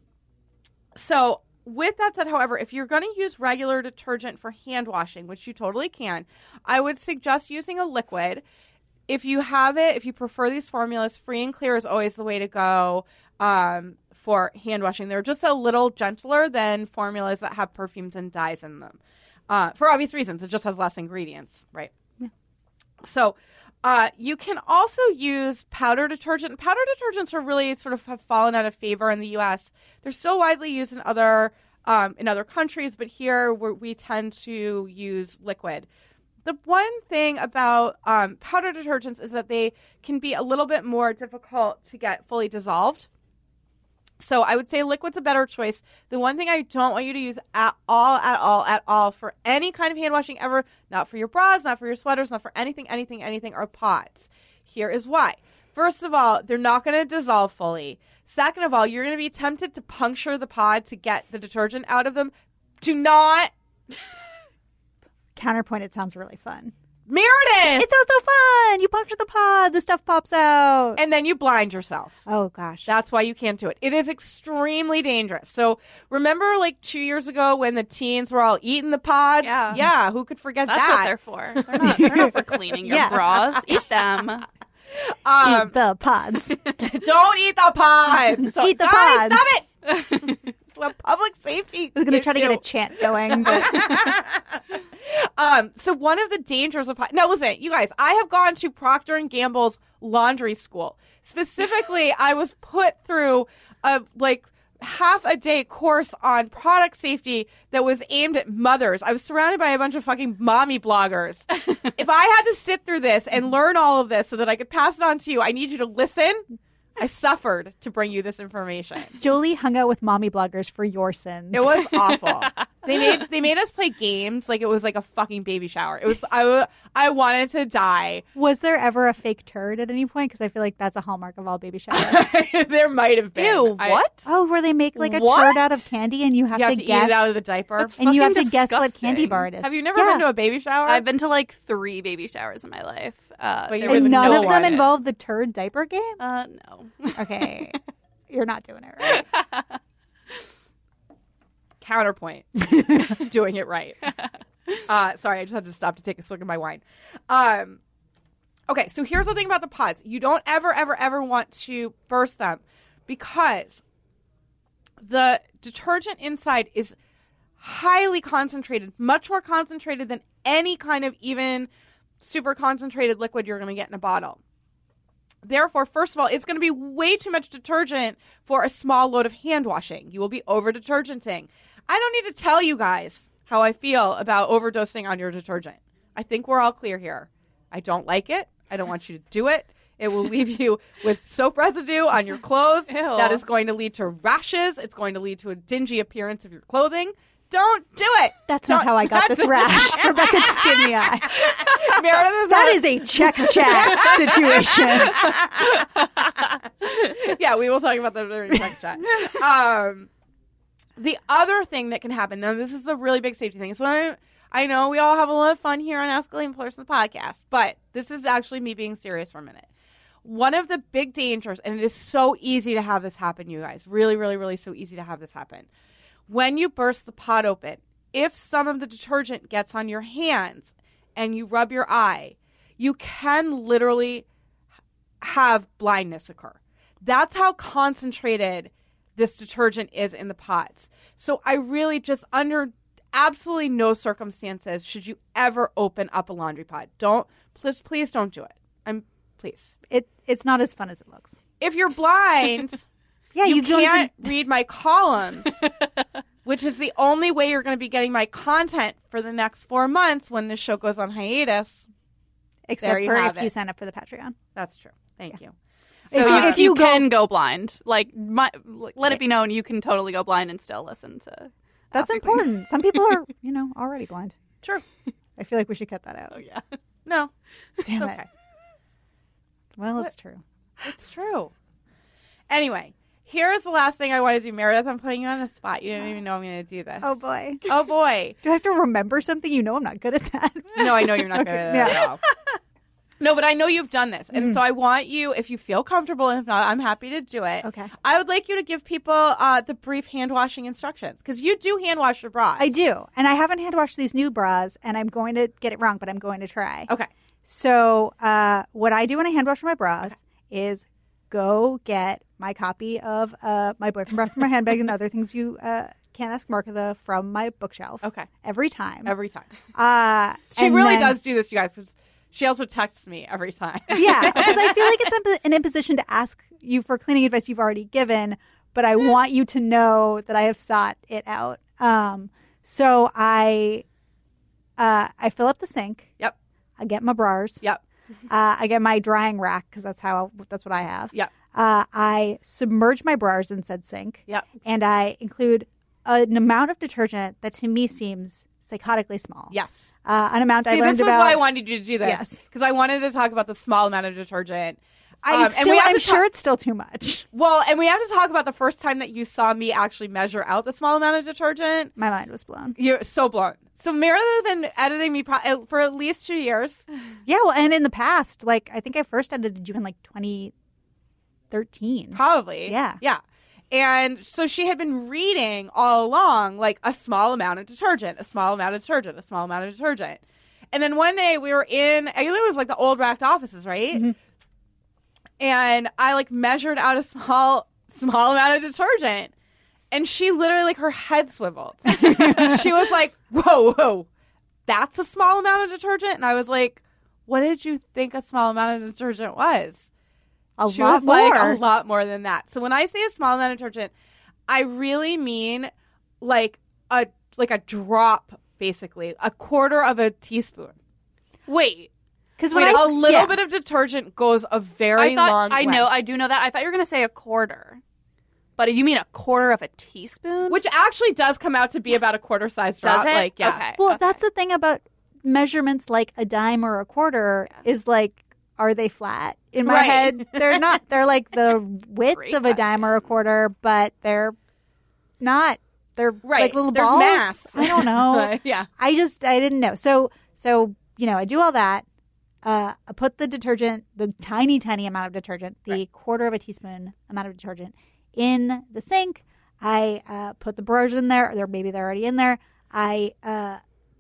so with that said, however, if you're going to use regular detergent for hand washing, which you totally can, I would suggest using a liquid. If you have it, if you prefer these formulas, Free and Clear is always the way to go. Um, for hand washing. They're just a little gentler than formulas that have perfumes and dyes in them. Uh, for obvious reasons. It just has less ingredients, right? Yeah. So uh, you can also use powder detergent. Powder detergents are really sort of have fallen out of favor in the U S. They're still widely used in other um, in other countries, but here we're, we tend to use liquid. The one thing about um, powder detergents is that they can be a little bit more difficult to get fully dissolved. So I would say liquid's a better choice. The one thing I don't want you to use at all, at all, at all for any kind of hand washing ever, not for your bras, not for your sweaters, not for anything, anything, anything, are pods. Here is why. First of all, they're not going to dissolve fully. Second of all, you're going to be tempted to puncture the pod to get the detergent out of them. Do not. Counterpoint, it sounds really fun. Meredith! It sounds so fun. You puncture the pod, the stuff pops out. And then you blind yourself. Oh, gosh. That's why you can't do it. It is extremely dangerous. So remember like two years ago when the teens were all eating the pods? Yeah. Yeah, who could forget That's that? what they're for. They're not, they're not for cleaning your Yeah. bras. Eat them. Um, Eat the pods. don't eat the pods. So, Eat the guys, pods. Stop it. It's a public safety. I was going to try to get a issue. chant going, but Um, so one of the dangers of now, listen, you guys, I have gone to Procter and Gamble's laundry school. Specifically, I was put through a like half a day course on product safety that was aimed at mothers. I was surrounded by a bunch of fucking mommy bloggers. If I had to sit through this and learn all of this so that I could pass it on to you, I need you to listen. I suffered to bring you this information. Jolie hung out with mommy bloggers for your sins. It was awful. They made they made us play games like it was like a fucking baby shower. It was I, I wanted to die. Was there ever a fake turd at any point? Because I feel like that's a hallmark of all baby showers. There might have been. Ew, I- what? Oh, where they make like a What? turd out of candy and you have, you have to, to, guess, eat it out of the diaper. That's and you have to fucking guess what disgusting. candy bar it is. Have you never Yeah. been to a baby shower? I've been to like three baby showers in my life. Uh, But you there were was And the none no of them one. involve the turd diaper game? Uh, no. Okay. You're not doing it right. Counterpoint. Doing it right. Uh, sorry, I just had to stop to take a swig of my wine. Um, okay, so here's the thing about the pods. You don't ever, ever, ever want to burst them because the detergent inside is highly concentrated, much more concentrated than any kind of even super concentrated liquid you're going to get in a bottle. Therefore, first of all, it's going to be way too much detergent for a small load of hand washing. You will be over-detergenting. I don't need to tell you guys how I feel about overdosing on your detergent. I think we're all clear here. I don't like it. I don't want you to do it. It will leave you with soap residue on your clothes. Ew. That is going to lead to rashes. It's going to lead to a dingy appearance of your clothing. Don't do it. That's Don't, not how I got this rash. Rebecca just gave me eyes. Meredith is That on- is a checks chat situation. Yeah, we will talk about that during next chat. Um, the other thing that can happen, now this is a really big safety thing. So I, I know we all have a lot of fun here on Ask Elaine Person, the podcast, but this is actually me being serious for a minute. One of the big dangers, and it is so easy to have this happen, you guys, really, really, really so easy to have this happen. When you burst the pot open, if some of the detergent gets on your hands and you rub your eye, you can literally have blindness occur. That's how concentrated this detergent is in the pots. So I really just, under absolutely no circumstances should you ever open up a laundry pot. Don't, please, please don't do it. I'm, please. It it's not as fun as it looks. If you're blind, Yeah, you, you, don't can't even, read my columns, which is the only way you're going to be getting my content for the next four months when this show goes on hiatus. except there you for have if you it. sign up for the Patreon. That's true. Thank you. If So, you- uh, if you, you go- can go blind. Like, my, let it be known, you can totally go blind and still listen to. That's Ask Elaine. important. Some people are, you know, already blind. True. I feel like we should cut that out. Oh yeah. No, Damn it's it. okay. Well, What? it's true. It's true. Anyway, here's the last thing I want to do. Meredith, I'm putting you on the spot. You don't even know I'm going to do this. Oh boy. Oh, boy. Do I have to remember something? You know I'm not good at that. No, I know you're not Okay, good at it yeah. at all. No, but I know you've done this. And so I want you, if you feel comfortable, and if not, I'm happy to do it. Okay. I would like you to give people uh, the brief hand washing instructions because you do hand wash your bras. I do. And I haven't hand washed these new bras, and I'm going to get it wrong, but I'm going to try. Okay. So uh, what I do when I hand wash my bras is go get my copy of uh, My Boyfriend Brought From My Handbag and Other Things You uh, Can't Ask Martha from my bookshelf. Okay. Every time. Every time. Uh, She and really then- does do this, you guys. 'Cause she also texts me every time. Yeah, because I feel like it's imp- an imposition to ask you for cleaning advice you've already given, but I want you to know that I have sought it out. Um, so I, uh, I fill up the sink. Yep. I get my bras. Yep. Uh, I get my drying rack because that's how that's what I have. Yep. Uh, I submerge my bras in said sink. Yep. And I include an amount of detergent that to me seems psychotically small. Yes. Uh, an amount I See, learned this was about. why I wanted you to do this. Yes. Because I wanted to talk about the small amount of detergent. I, Um, it's and still, we have I'm to sure talk- it's still too much. Well, and we have to talk about the first time that you saw me actually measure out the small amount of detergent. My mind was blown. You're so blown. So Meredith has been editing me pro- for at least two years. Yeah, well, and in the past, like I think I first edited you in like twenty thirteen. Probably. Yeah. Yeah. And so she had been reading all along, like a small amount of detergent, a small amount of detergent, a small amount of detergent. And then one day we were in, I think it was like the old racked offices, right? Mm-hmm. And I like measured out a small, small amount of detergent. And she literally, like, her head swiveled. She was like, whoa, whoa, that's a small amount of detergent? And I was like, what did you think a small amount of detergent was? A She lot was more. like, a lot more than that. So when I say a small amount of detergent, I really mean like a like a drop, basically. A quarter of a teaspoon. Wait. Because when Like, I a little yeah. bit of detergent goes a very I thought long I way. know I do know that. I thought you were going to say a quarter. But you mean a quarter of a teaspoon? Which actually does come out to be about a quarter size Does drop. it? Like, yeah. Okay. well, that's the thing about measurements like a dime or a quarter is like, are they flat? In my Right. head, they're not. They're like the width Great of a dime or a quarter, but they're not. They're Right. like little There's balls. mass. I don't know. Yeah. I just I didn't know. So so you know I do all that. Uh, I put the detergent, the tiny tiny amount of detergent, the Right. quarter of a teaspoon amount of detergent, in the sink. I uh, put the bras in there, or maybe they're already in there. I uh,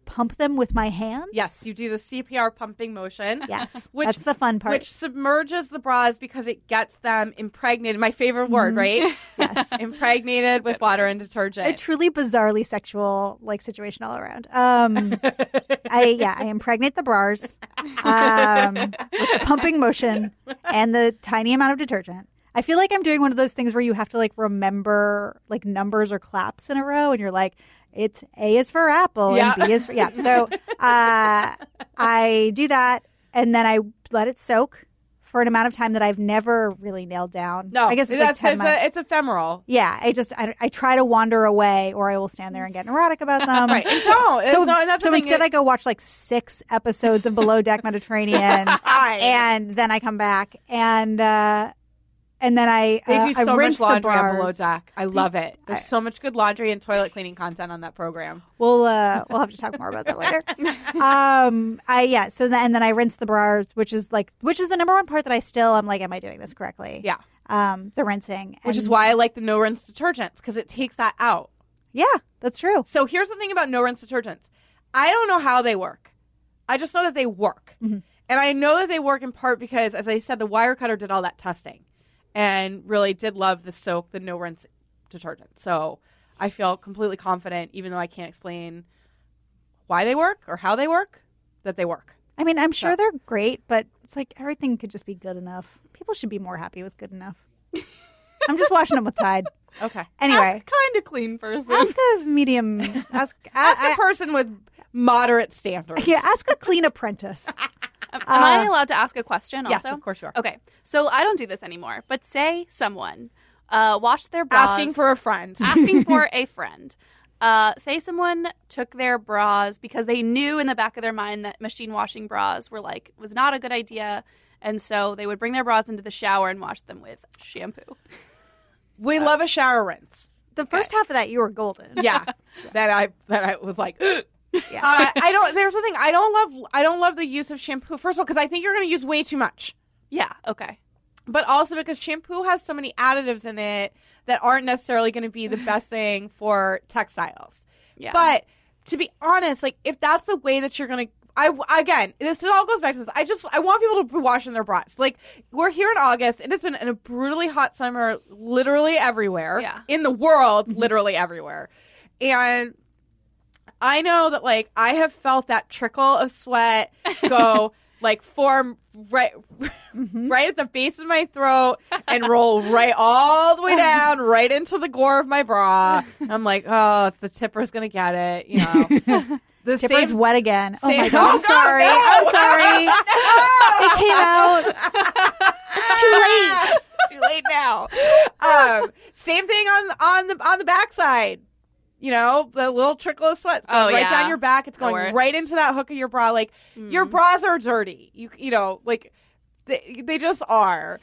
pump them with my hands. Yes, you do the C P R pumping motion. Yes, which, that's the fun part. Which submerges the bras because it gets them impregnated. My favorite word, right? Yes. Impregnated with water and detergent. A truly bizarrely sexual like situation all around. Um, I yeah, I impregnate the bras um, with the pumping motion and the tiny amount of detergent. I feel like I'm doing one of those things where you have to like remember like numbers or claps in a row, and you're like, it's A is for apple Yeah. and B is for yeah. So uh, I do that, and then I let it soak for an amount of time that I've never really nailed down. No, I guess it's that's like ten it's, months. a, it's ephemeral. Yeah, I just I, I try to wander away, or I will stand there and get neurotic about them. Right. And don't. It's So, not, and that's so the thing. instead, I go watch like six episodes of Below Deck Mediterranean, Hi. and then I come back and uh, and then I They uh, do I so rinse much the laundry on Below bars. Deck. I love it. There's I- so much good laundry and toilet cleaning content on that program. We'll uh, we'll have to talk more about that later. um, I yeah. So then and then I rinse the bras, which is like which is the number one part that I still I'm like, am I doing this correctly? Yeah. Um, the rinsing, Which And- is why I like the no rinse detergents, because it takes that out. yeah, that's true. So here's the thing about no rinse detergents. I don't know how they work. I just know that they work. Mm-hmm. And I know that they work in part because, as I said, the Wirecutter did all that testing and really did love the soap, the no rinse detergent. So I feel completely confident, even though I can't explain why they work or how they work, that they work. I mean, I'm sure So- they're great, but it's like everything could just be good enough. People should be more happy with good enough. I'm just washing them with Tide. Okay. Anyway, kind of clean person. ask a medium. Ask, Ask I- a person with moderate standards. yeah, ask a clean apprentice. Am am I allowed to ask a question Yes, also? of course you are. Okay. So I don't do this anymore, but say someone uh, washed their bras. Asking for a friend. asking for a friend. Uh, say someone took their bras because they knew in the back of their mind that machine washing bras were like was not a good idea, and so they would bring their bras into the shower and wash them with shampoo. We love a shower rinse. The first half of that, you were golden. Yeah, that I that I was like, Ugh. Yeah. uh, I don't. There's the thing. I don't love. I don't love the use of shampoo. First of all, because I think you're going to use way too much. Yeah. Okay. But also because shampoo has so many additives in it that aren't necessarily going to be the best thing for textiles. Yeah. But to be honest, like if that's the way that you're going to. I, again, this it all goes back to this. I just I want people to be washing their bras. Like we're here in August. It has been a brutally hot summer, literally everywhere Yeah. in the world, literally everywhere. And I know that like I have felt that trickle of sweat go like form right right at the base of my throat and roll right all the way down right into the gore of my bra. I'm like, oh, it's the tipper's gonna get it, you know. The Tipper's same- wet again. Oh same- my god! I'm Oh, no, sorry. no, I'm sorry. It came out. It's too late. Too late now. Um, same thing on on the on the backside. You know, the little trickle of sweat going Oh, right yeah. down your back. It's The going worst. right into that hook of your bra. Like your bras are dirty. You you know, like they they just are.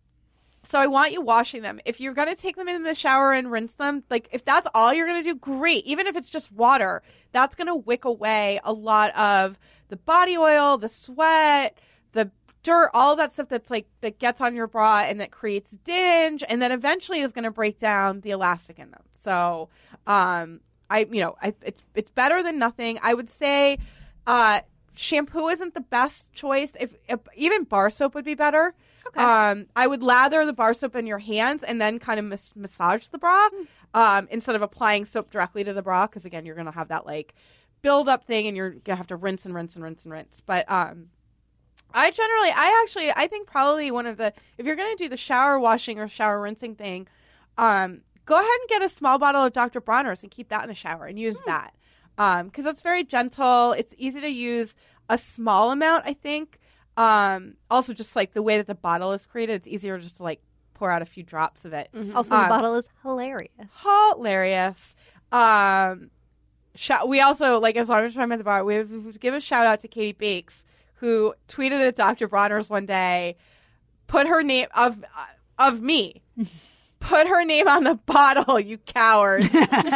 So I want you washing them. If you're going to take them in the shower and rinse them, like if that's all you're going to do, great. Even if it's just water, that's going to wick away a lot of the body oil, the sweat, the dirt, all of that stuff that's like that gets on your bra and that creates dinge, and then eventually is going to break down the elastic in them. So, um, I you know, I, it's it's better than nothing. I would say, uh, shampoo isn't the best choice. If, if even bar soap would be better. Okay. Um, I would lather the bar soap in your hands and then kind of mas- massage the bra um, instead of applying soap directly to the bra, because again, you're going to have that like build up thing and you're going to have to rinse and rinse and rinse and rinse. But um, I generally, I actually, I think probably one of the, if you're going to do the shower washing or shower rinsing thing, um, go ahead and get a small bottle of Doctor Bronner's and keep that in the shower and use that. Um, because that's very gentle. It's easy to use a small amount, I think. Um, also just like the way that the bottle is created, it's easier just to like pour out a few drops of it. Also, Um, the bottle is hilarious. Hilarious. Um, sh- we also, like, as long as I'm at the bar, we have to give a shout out to Katie Bakes, who tweeted at Doctor Bronner's one day, put her name of, uh, of me, put her name on the bottle, you cowards.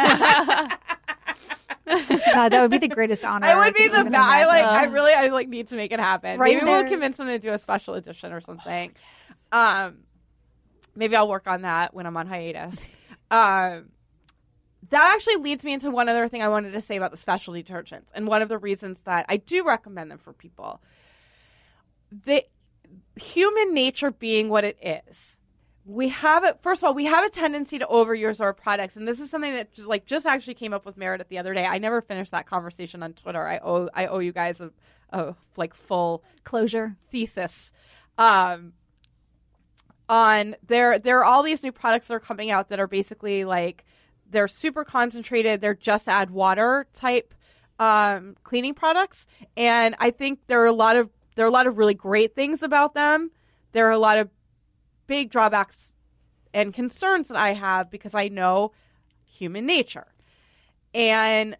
God, that would be the greatest honor. I would be could the even best. I like. I imagine. really. I like need to make it happen. Right maybe we'll there. convince them to do a special edition or something. Um, maybe I'll work on that when I'm on hiatus. Um, that actually leads me into one other thing I wanted to say about the specialty detergents, and one of the reasons that I do recommend them for people. The human nature being what it is, we have it. First of all, we have a tendency to overuse our products, and this is something that just, like just actually came up with Meredith the other day. I never finished that conversation on Twitter. I owe I owe you guys a, a like full Closure. thesis. Um, on there, there are all these new products that are coming out that are basically like. They're super concentrated. They're just add water type um, cleaning products, and I think there are a lot of there are a lot of really great things about them. There are a lot of big drawbacks and concerns that I have because I know human nature, and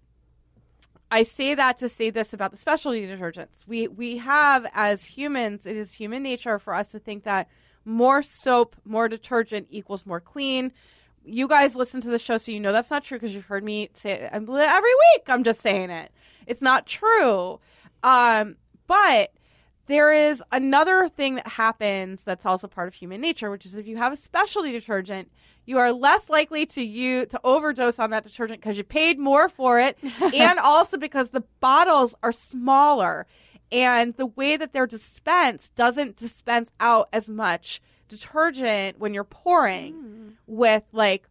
I say that to say this about the specialty detergents. We we have as humans, it is human nature for us to think that more soap, more detergent equals more clean. You guys listen to the show, so you know that's not true because you've heard me say it every week. I'm just saying it. It's not true. Um, but there is another thing that happens that's also part of human nature, which is if you have a specialty detergent, you are less likely to you to overdose on that detergent because you paid more for it, and also because the bottles are smaller, and the way that they're dispensed doesn't dispense out as much detergent when you're pouring mm. with like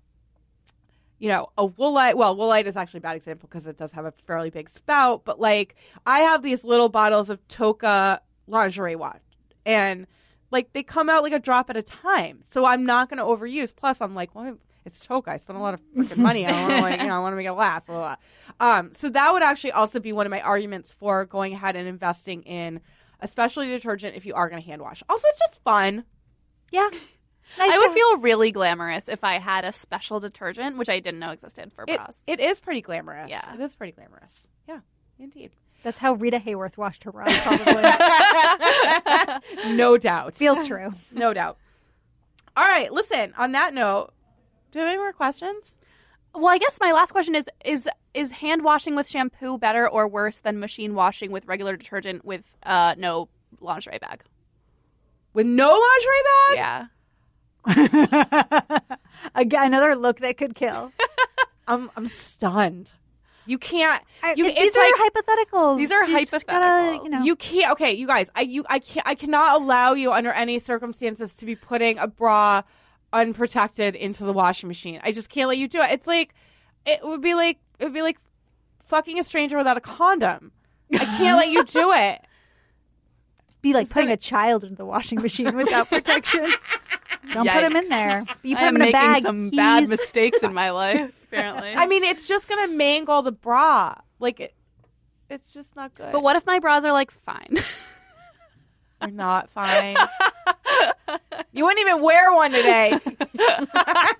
you know a Woolite. Well, Woolite is actually a bad example because it does have a fairly big spout, but like I have these little bottles of Toka lingerie wash, and like they come out like a drop at a time, so I'm not going to overuse. Plus I'm like, well, it's Toka, I spent a lot of freaking money on it. Like, you know, I want to make it last. Blah, blah, blah. Um, so that would actually also be one of my arguments for going ahead and investing in a specialty detergent if you are going to hand wash. Also, it's just fun. Yeah. Nice I would feel really glamorous if I had a special detergent, which I didn't know existed for it, bras. It is pretty glamorous. Yeah. It is pretty glamorous. Yeah, indeed. That's how Rita Hayworth washed her bras, probably. No doubt. Feels true. No doubt. All right, listen, on that note, do you have any more questions? Well, I guess my last question is, is is hand washing with shampoo better or worse than machine washing with regular detergent with uh, no lingerie bag? With no lingerie bag? Yeah. Again, another look that could kill. I'm I'm stunned. You can't. I, you, these it's are like, hypotheticals. These are you hypotheticals. Gotta, you know. You can't. Okay, you guys. I you I can't. I cannot allow you under any circumstances to be putting a bra unprotected into the washing machine. I just can't let you do it. It's like it would be like it would be like fucking a stranger without a condom. I can't let you do it. Be like putting a child into the washing machine without protection. Don't Yikes. put him in there. You put I him am in a making bag. some he's... bad mistakes in my life, apparently. I mean, it's just gonna mangle the bra. Like it, it's just not good. But what if my bras are like fine? They're not fine. You wouldn't even wear one today. That's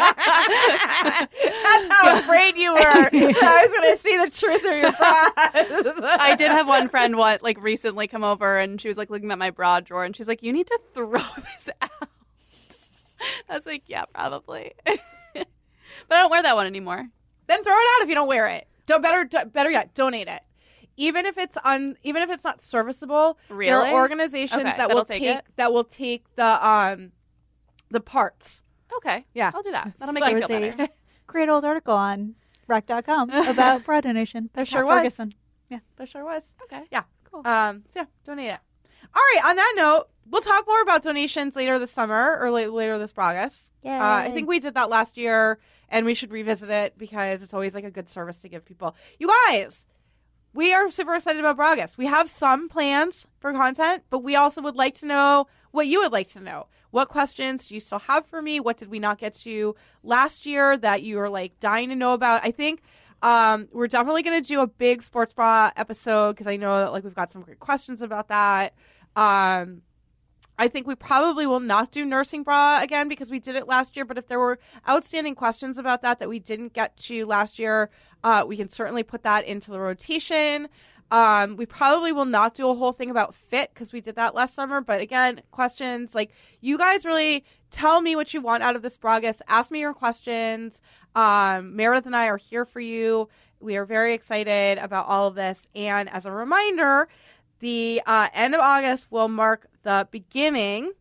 how afraid you were. I was going to see the truth of your bras. I did have one friend what like recently come over and she was like looking at my bra drawer and she's like, "You need to throw this out." I was like, "Yeah, probably." But I don't wear that one anymore. Then throw it out if you don't wear it. Don't better better yet, donate it. Even if it's un, even if it's not serviceable, really? There are organizations okay, that will take, take it? that will take the um the parts. Okay, yeah, I'll do that. That'll So make me there feel was better. a great old article on rack dot com about bra donation. There sure Pat was. Ferguson. Yeah, there sure was. Okay, yeah, cool. Um, so yeah, donate it. All right. On that note, we'll talk more about donations later this summer or la- later this August. Yeah, uh, I think we did that last year, and we should revisit it because it's always like a good service to give people. You guys. We are super excited about Bragas. We have some plans for content, but we also would like to know what you would like to know. What questions do you still have for me? What did we not get to last year that you are like dying to know about? I think um, we're definitely going to do a big sports bra episode because I know that like we've got some great questions about that. Um, I think we probably will not do nursing bra again because we did it last year. But if there were outstanding questions about that that we didn't get to last year, uh, we can certainly put that into the rotation. Um, we probably will not do a whole thing about fit because we did that last summer. But again, questions like you guys really tell me what you want out of this Bragas. Ask me your questions. Um, Meredith and I are here for you. We are very excited about all of this. And as a reminder, the uh, end of August will mark the beginning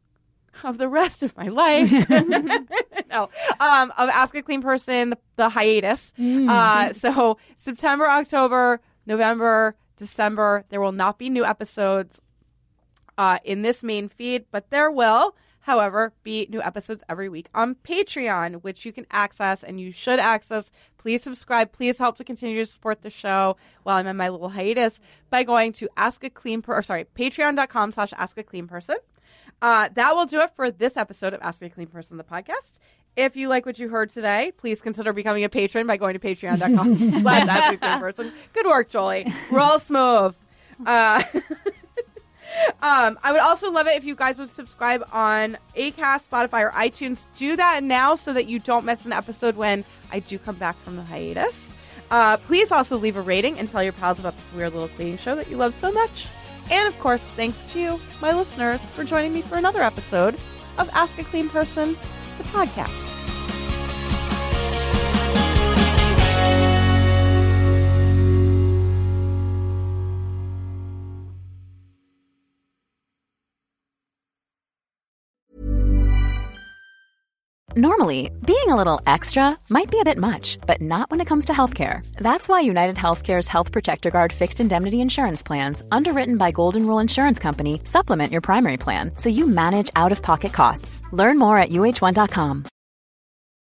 of the rest of my life. no, um, of Ask a Clean Person, the, the hiatus. Mm. Uh, so September, October, November, December, there will not be new episodes uh, in this main feed, but there will, however, be new episodes every week on Patreon, which you can access and you should access. Please subscribe. Please help to continue to support the show while I'm in my little hiatus by going to Ask a Clean Per- or sorry, patreon.com slash Ask a Clean Person. Uh, that will do it for this episode of Ask a Clean Person, the podcast. If you like what you heard today, please consider becoming a patron by going to patreon.com slash Ask a Clean Person. Good work, Jolie. Roll smooth. Uh, um, I would also love it if you guys would subscribe on Acast, Spotify, or iTunes. Do that now so that you don't miss an episode when I do come back from the hiatus. Uh, please also leave a rating and tell your pals about this weird little cleaning show that you love so much. And, of course, thanks to you, my listeners, for joining me for another episode of Ask a Clean Person, the podcast. Normally, being a little extra might be a bit much, but not when it comes to healthcare. That's why United Healthcare's Health Protector Guard fixed indemnity insurance plans, underwritten by Golden Rule Insurance Company, supplement your primary plan so you manage out-of-pocket costs. Learn more at U H one dot com.